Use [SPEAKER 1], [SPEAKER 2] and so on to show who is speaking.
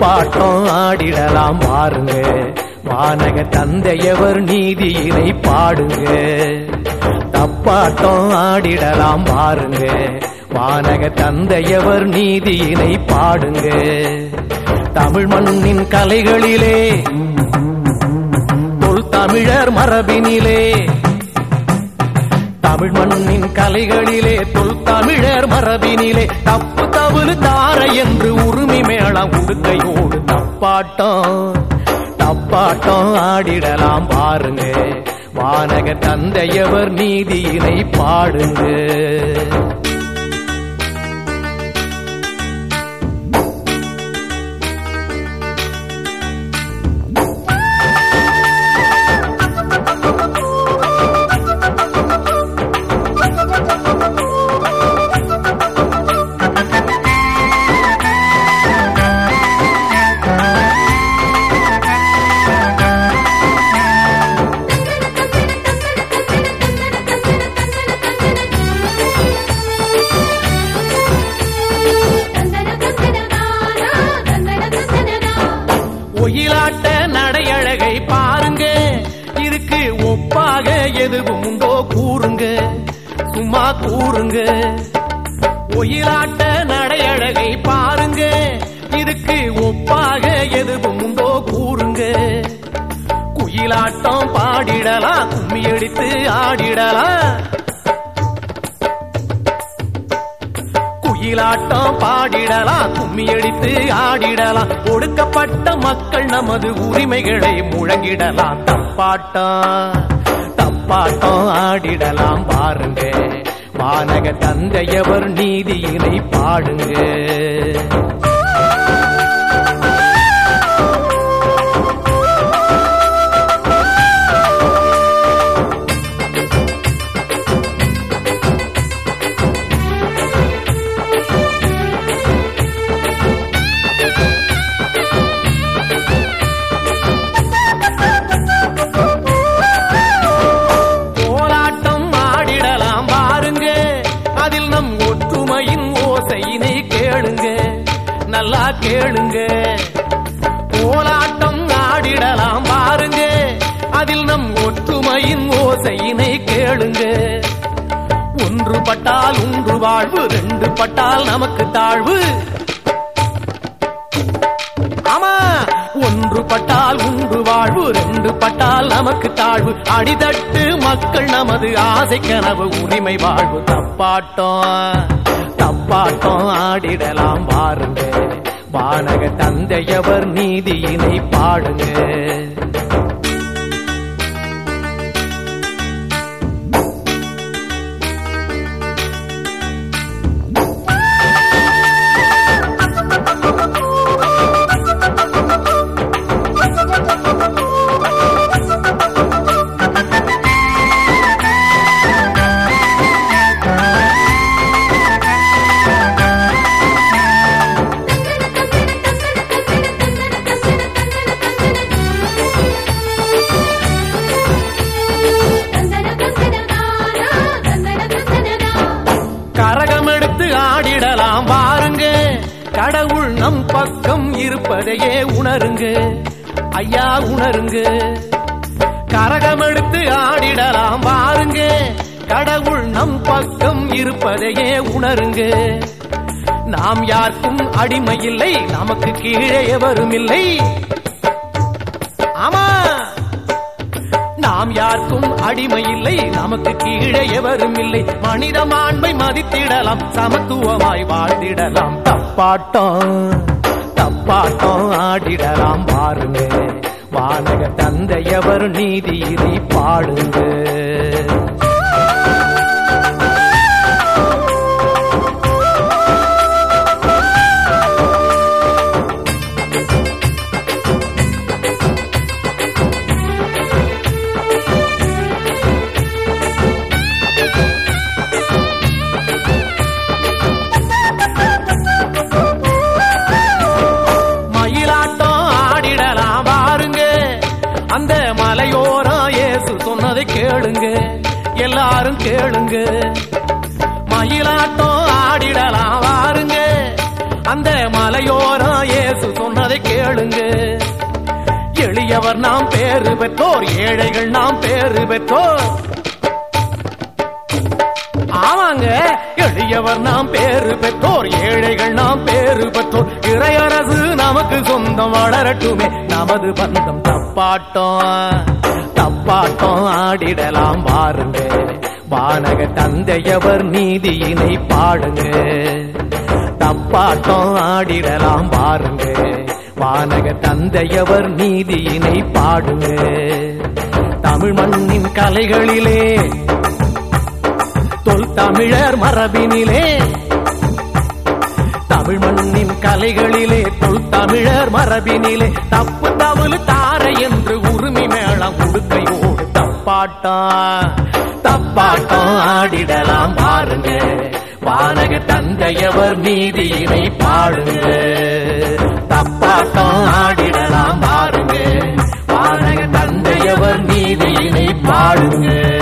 [SPEAKER 1] தப்பாட்டம் ஆடிடலாம் பாருங்க, வானக தந்தையவர் நீதியினை பாடுங்க. தப்பாட்டம் ஆடிடலாம் பாருங்க, வானக தந்தையவர் நீதியினை பாடுங்க. தமிழ் மண்ணின் கலைகளிலே தொல் தமிழர் மரபினிலே, தமிழ் மண்ணின் கலைகளிலே தொல் தமிழர் மரபினிலே தப்பு தவறு தார என்று உரிமை மேளம் உடுக்கையோடு தப்பாட்டம் ஆடிடலாம் பாருங்க, வானக தந்தையவர் நீதியினை பாடுங்க. ஒயிலாட்ட நடையழகை பாருங்க, இதுக்கு ஒப்பாக எதுவும் உண்டோ கூறுங்க, சும்மா கூறுங்க. ஒயிலாட்ட நடையழகை பாருங்க, இதுக்கு ஒப்பாக எதுவும் உண்டோ கூறுங்க. குயிலாட்டம் பாடிடலாம், கும்மி அடித்து ஆடிடலாம், குயிலாட்டம் பாடிடலாம், கும்மி அடித்து ஆடிடலாம். ஒடுக்கப்பட்ட மக்கள் நமது உரிமைகளை முழங்கிடலாம். தப்பாட்டம் ஆடிடலாம் பாருங்க, வானக தந்தையவர் நீதியினை பாடுங்க. நல்லா கேளுங்க, கோலாட்டம் ஆடிடலாம் பாருங்க, அதில் நம் ஒற்றுமையின் ஓசையினை கேளுங்க. ஒன்றுபட்டால் ஒன்று வாழ்வு, ரெண்டு பட்டால் நமக்கு தாழ்வு. ஆமா, ஒன்றுபட்டால் ஒன்று வாழ்வு, ரெண்டு பட்டால் நமக்கு தாழ்வு. அடிதட்டு மக்கள் நமது ஆசை கனவு உரிமை வாழ்வு. தப்பாட்டம் ஆடிடலாம் பாருங்க, வானக தந்தையவர் நீதியினை பாடுங்க. கரகம் எடுத்து ஆடிடலாம் பாருங்க, கடவுள் நம் பக்கம் இருப்பதையே உணருங்க, ஐயா உணருங்க. கரகம் எடுத்து ஆடிடலாம் பாருங்க, கடவுள் நம் பக்கம் இருப்பதையே உணருங்க. நாம் யாருக்கும் அடிமை இல்லை, நமக்கு கீழே எவரும் இல்லை. ஆமா, நாம் யாருக்கும் அடிமை இல்லை, நமக்கு கீழே எவரும் இல்லை. மனித மாண்பை மதித்திடலாம், சமத்துவமாய் வாழ்ந்திடலாம். தப்பாட்டம் ஆடிடலாம் பாருங்க, வானக தந்தையவர் நீதியினை பாடுங்க. அந்த மலையோரம் இயேசு சொன்னதை கேளுங்க, எல்லாரும் கேளுங்க. மயிலாட்டம் ஆடிடலாம் வாருங்க, அந்த மலையோரம் இயேசு சொன்னதை கேளுங்க. எளியவர் நாம் பேறு பெற்றோர், ஏழைகள் நாம் பேறு பெற்றோர். ஆமாங்க, எளியவர் நாம் பேறு பெற்றோர், ஏழைகள் நாம் பேறு பெற்றோர். இறையரசு நமக்கு சொந்தம் வளரட்டுமே நமது பந்தம். தப்பாட்டம் தப்பாட்டம் ஆடிடலாம் பாருங்க, வானக தந்தையவர் நீதியினை பாடுங்க. தப்பாட்டம் ஆடிடலாம் பாருங்க, வானக தந்தையவர் நீதியினை பாடுங்க. தமிழ் மண்ணின் கலைகளிலே, தொல் தமிழர் மரபினிலே, தமிழ் மண்ணின் கலைகளிலே, தொல் தமிழர் மரபினிலே, தப்பு தவறு தாரை என்று உரிமை மேளம் உடுக்கையோடு தப்பாட்டம் தப்பாட்டம் ஆடிடலாம் பாருங்க, வானக தந்தையவர் நீதியினை பாடுங்க. தப்பாட்டம் ஆடிடலாம் பாருங்க, வானக தந்தையவர் நீதியினை பாடுங்க.